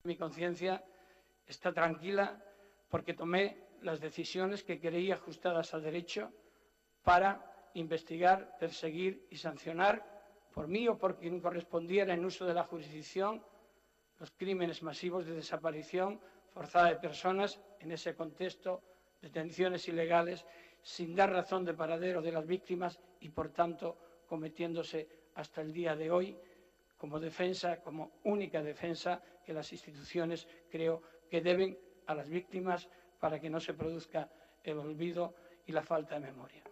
Mi conciencia está tranquila porque tomé las decisiones que creí ajustadas al derecho para investigar, perseguir y sancionar, por mí o por quien correspondiera en uso de la jurisdicción, los crímenes masivos de desaparición forzada de personas en ese contexto, detenciones ilegales, sin dar razón de paradero de las víctimas y, por tanto, cometiéndose hasta el día de hoy como defensa, como única defensa que las instituciones creo que deben a las víctimas para que no se produzca el olvido y la falta de memoria.